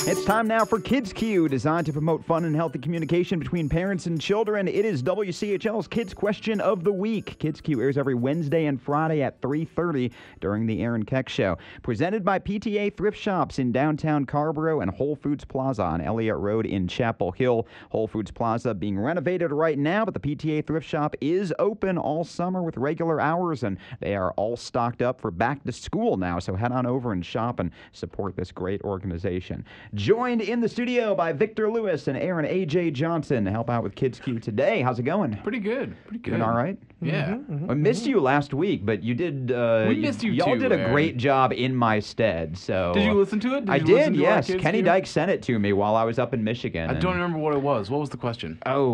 It's time now for Kids Q, designed to promote fun and healthy communication between parents and children. It is WCHL's Kids Question of the Week. Kids Q airs every Wednesday and Friday at 3:30 during the Aaron Keck Show. Presented by PTA Thrift Shops in downtown Carrboro and Whole Foods Plaza on Elliott Road in Chapel Hill. Whole Foods Plaza being renovated right now, but the PTA Thrift Shop is open all summer with regular hours, and they are all stocked up for back to school now. So head on over and shop and support this great organization. Joined in the studio by Victor Lewis and Aaron A.J. Johnson to help out with Kids Q today. How's it going? Pretty good. Doing all right? Yeah. I missed you last week, but you did. We missed you y'all too, did a Aaron. great job in my stead. So Did you listen to it? I you did. listen to our Yes, Kids Kenny Q? Dyke sent it to me while I was up in Michigan. I don't remember what it was. What was the question?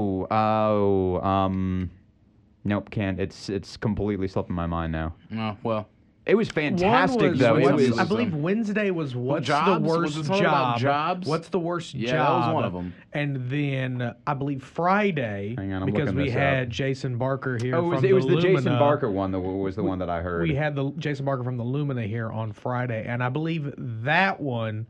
Nope, can't. It's completely slipping my mind now. Oh, well. It was fantastic, though. it It was. I believe Wednesday was what's Jobs? the Was worst it something about job? jobs? What's the worst Yeah, job? that was one of them. And then I believe Friday, Hang on, I'm because looking we this had up. Jason Barker here. Oh, from it was the Jason Lumina. Barker one that was the one that I heard. We had the Jason Barker from the Lumina here on Friday, and I believe that one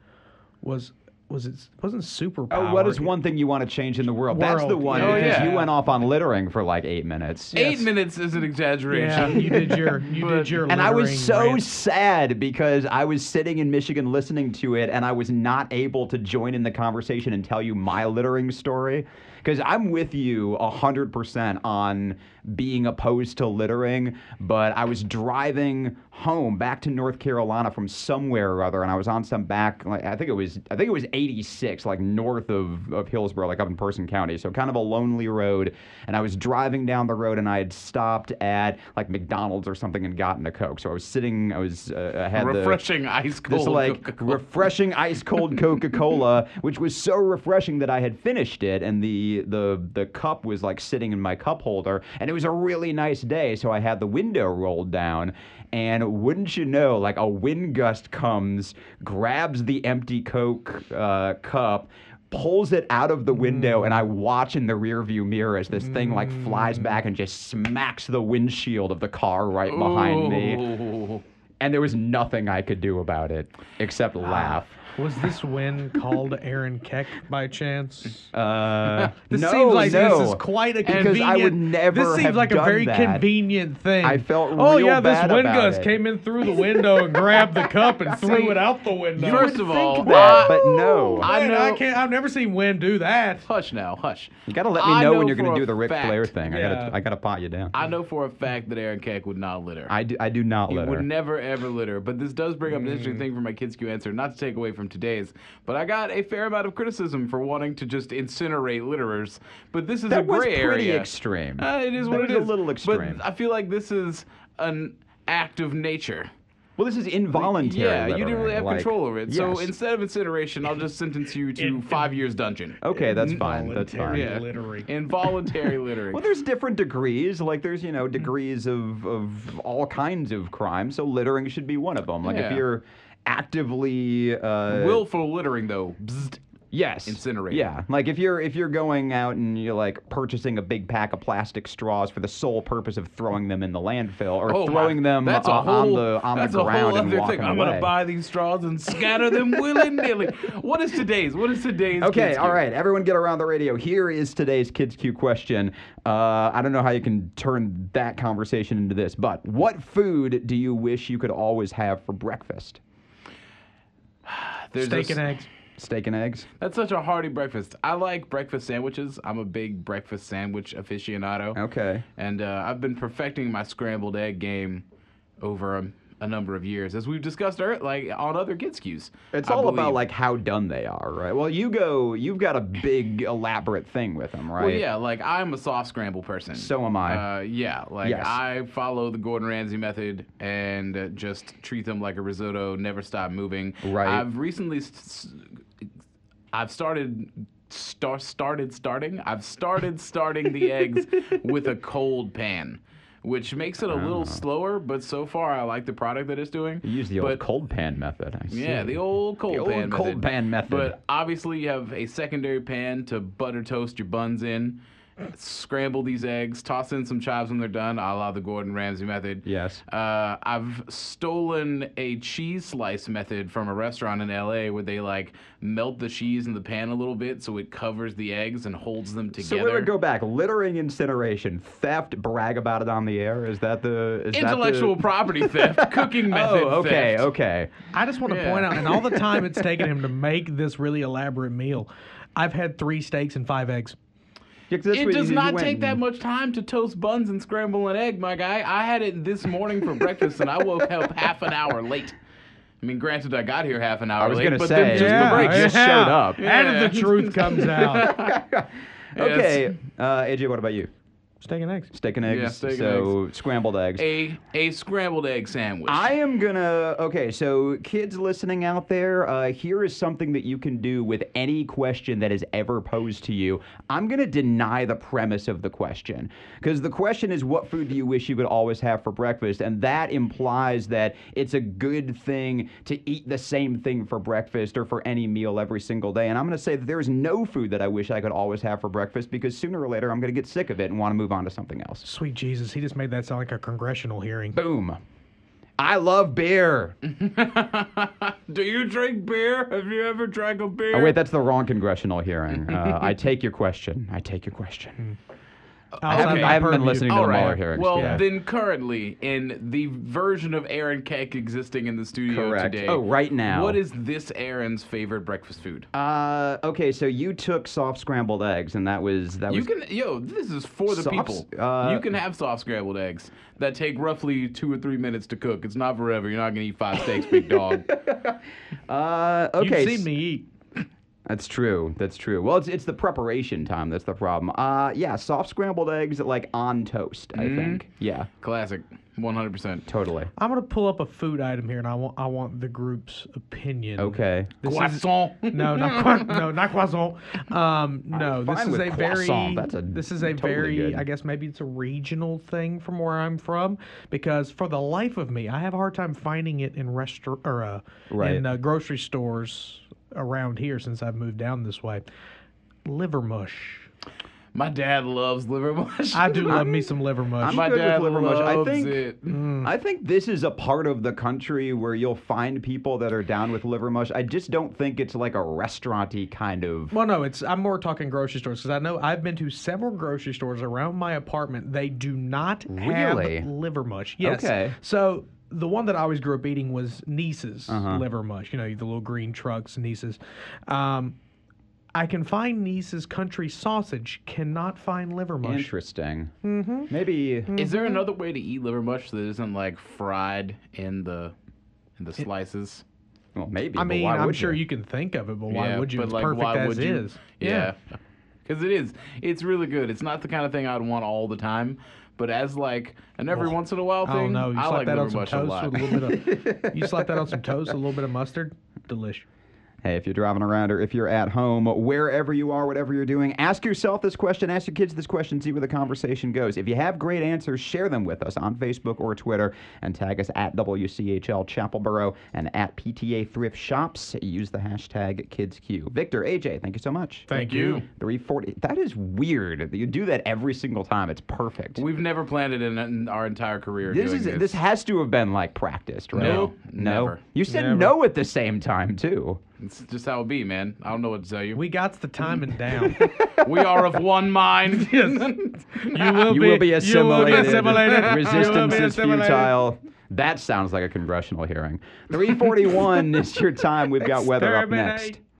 wasn't super. Oh, what is one thing you want to change in the world? That's the one, yeah. because you yeah. went off on littering for like 8 minutes. 8 minutes is an Yeah, exaggeration. you did your. And I was littering so rant. sad because I was sitting in Michigan listening to it, and I was not able to join in the conversation and tell you my littering story. Because I'm with you 100% on being opposed to littering, but I was driving home back to North Carolina from somewhere or other, and I was on some back, like, I think it was 86, like north of Hillsborough, like up in Person County, so kind of a lonely road. And I was driving down the road, and I had stopped at like McDonald's or something and gotten a Coke. So I had Refreshing ice cold. this like Coca-Cola. refreshing ice cold Coca-Cola, which was so refreshing that I had finished it, and the cup was like sitting in my cup holder, and it was a really nice day, so I had the window rolled down, and wouldn't you know, like a wind gust comes, grabs the empty Coke cup, pulls it out of the window, and I watch in the rearview mirror as this thing like flies back and just smacks the windshield of the car right behind me. Ooh. And there was nothing I could do about it except laugh. Was this win called Aaron Keck by chance? This No, seems like no. this is quite a Because convenient. I would never This seems have like a done very that. convenient thing. I felt Oh real yeah, this bad wind about gust it. came in through the window and grabbed the cup and threw it out the window. First of all, think that, but no. I Man, know. I can't. I've never seen wind do that. Hush now, hush. You gotta let me I know when you're for gonna a do the Ric fact- Flair thing. Yeah. I gotta pot you down. I know for a fact that Aaron Keck would not litter. I do not He litter. would never, ever litter. But this does bring up an interesting thing for my Kids Q answer, not to take away from today's. But I got a fair amount of criticism for wanting to just incinerate litterers. But this is a That was gray pretty area. extreme. It is That what was it is. a little extreme. But I feel like this is an act of nature. Well, this is involuntary. Yeah, you didn't littering, really have like- control over it. So Yes. instead of incineration, I'll just sentence you to 5 years dungeon. Okay, that's fine. That's fine. Yeah. Littering. Involuntary littering. Well, there's different degrees. Like, there's, degrees of all kinds of crime. So littering should be one of them. Like, if Yeah. you're actively Willful littering, though. Bzzzt. yes, Incinerate. Yeah, like if you're going out and you're like purchasing a big pack of plastic straws for the sole purpose of throwing them in the landfill or Oh, throwing them that's a on whole, the that's ground a whole and other walking thing. I'm away. gonna buy these straws and scatter them willy-nilly. What is today's? Okay, Kids all Q? right. Everyone get around the radio. Here is today's Kids Q question. I don't know how you can turn that conversation into this, but what food do you wish you could always have for breakfast? There's Steak this- and eggs. Steak and eggs? That's such a hearty breakfast. I like breakfast sandwiches. I'm a big breakfast sandwich aficionado. Okay. And I've been perfecting my scrambled egg game over a number of years, as we've discussed like on other Kids Qs. It's I all about believe. like how done they are, right? Well, you've got a big elaborate thing with them, right? Well, yeah, like I'm a soft scramble person. So am I. Yeah, like Yes. I follow the Gordon Ramsay method and just treat them like a risotto, never stop moving. Right. I've recently, I've started starting the eggs with a cold pan, which makes it a little slower, but so far I like the product that it's doing. You use the old cold pan method. I see. Yeah, the old cold pan method. cold pan method. But obviously you have a secondary pan to butter toast your buns in. scramble these eggs, toss in some chives when they're done, a la the Gordon Ramsay method. Yes. I've stolen a cheese slice method from a restaurant in LA where they like melt the cheese in the pan a little bit so it covers the eggs and holds them So together. we're gonna go back. Littering, incineration, theft, brag about it on the air. Is that the Intellectual property theft, cooking method Oh, okay, theft. okay. I just want to Yeah. point out, and all the time it's taken him to make this really elaborate meal, I've had 3 steaks and 5 eggs. Yeah, 'cause that's It what does you not went take and- that much time to toast buns and scramble an egg, my guy. I had it this morning for breakfast, and I woke up half an hour late. I mean, granted, I got here half an hour I was late, gonna but say, then just yeah, the break. you just showed up. And Yeah. the truth comes out. Okay, AJ, what about you? Steak and eggs. Steak and eggs. Yeah, steak and so scrambled eggs. A scrambled egg sandwich. I am gonna. Okay, so kids listening out there, here is something that you can do with any question that is ever posed to you. I'm gonna deny the premise of the question because the question is, what food do you wish you could always have for breakfast? And that implies that it's a good thing to eat the same thing for breakfast or for any meal every single day. And I'm gonna say that there is no food that I wish I could always have for breakfast because sooner or later I'm gonna get sick of it and want to move on to something else. Sweet Jesus, he just made that sound like a congressional hearing. Boom. I love beer. Do you drink beer? Have you ever drank a beer? Oh, wait, that's the wrong congressional hearing. I take your question. I take your question. I haven't, Okay. I haven't been Purview. listening to All the Mueller right. hearings. Well, yeah. then currently, in the version of Aaron Keck existing in the studio Correct. today, Oh, right now. what is this Aaron's favorite breakfast food? Okay, so you took soft scrambled eggs, and that was You can, this is for the Soft- people. You can have soft scrambled eggs that take roughly 2 or 3 minutes to cook. It's not forever. You're not gonna eat 5 steaks, big dog. okay. You've seen me eat. That's true. That's true. Well, it's the preparation time that's the problem. Yeah, soft scrambled eggs like on toast. I think. Yeah, Classic, 100%. totally. I'm gonna pull up a food item here, and I want the group's opinion. Okay. This is- Croissant. No, not croissant. No, this fine is with a very. croissant. That's This is a totally very. good. I guess maybe it's a regional thing from where I'm from, because for the life of me, I have a hard time finding it in Right. in grocery stores around here since I've moved down this way. Liver mush. My dad loves liver mush. I do love me some liver mush. I'm My good dad with liver mush. loves I think it. I think this is a part of the country where you'll find people that are down with liver mush. I just don't think it's like a restaurant-y kind of. Well, no, I'm more talking grocery stores because I know I've been to several grocery stores around my apartment. They do not Really? have liver mush. Yes. Okay. So the one that I always grew up eating was Niece's Uh-huh. liver mush. You know, the little green trucks, Niece's. I can find Niece's country sausage. Cannot find liver mush. Interesting. Mm-hmm. Maybe. Is there another way to eat liver mush that isn't like fried in the slices? Well, maybe. I but mean, why I'm would sure you? you can think of it, but why Yeah, would you? but, It's like, perfect why as would you? is. Yeah. Because it is. It's really good. It's not the kind of thing I'd want all the time, but as like an every once in a while I thing, don't know. You I slap like that liver on some much a toast lot. with a little bit of. You slap that on some toast, with a little bit of mustard. Delish. Hey, if you're driving around or if you're at home, wherever you are, whatever you're doing, ask yourself this question, ask your kids this question, see where the conversation goes. If you have great answers, share them with us on Facebook or Twitter and tag us at WCHL Chapelboro and at PTA Thrift Shops. Use the hashtag KidsQ. Victor, AJ, thank you so much. Thank you. 340. That is weird. You do that every single time. It's perfect. We've never planned it in our entire career. doing This has to have been like practiced, right? No, never. You said Never. no at the same time too. It's just how it be, man. I don't know what to tell you. We got the timing down. We are of one mind. You You will be assimilated. assimilated. You will Resistance be is assimilated. futile. That sounds like a congressional hearing. 341 is your time. We've got weather up Exterminate. next.